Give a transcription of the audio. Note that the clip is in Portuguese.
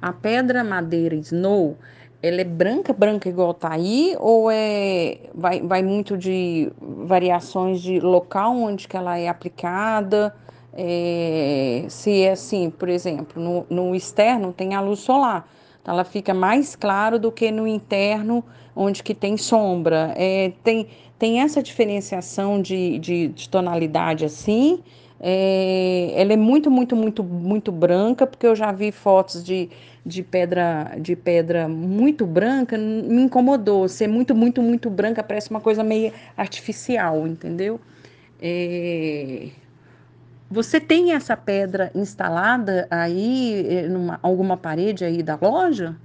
A pedra madeira Snow, ela é branca, branca igual tá aí, ou vai muito de variações de local onde que ela é aplicada? Se é assim, por exemplo, no externo tem a luz solar, então ela fica mais claro do que no interno, onde que tem sombra. Tem essa diferenciação de tonalidade assim. Ela é muito, muito, muito, muito branca, porque eu já vi fotos de pedra muito branca, me incomodou. Ser muito, muito, muito branca parece uma coisa meio artificial, entendeu? É, Você tem essa pedra instalada aí, alguma parede aí da loja?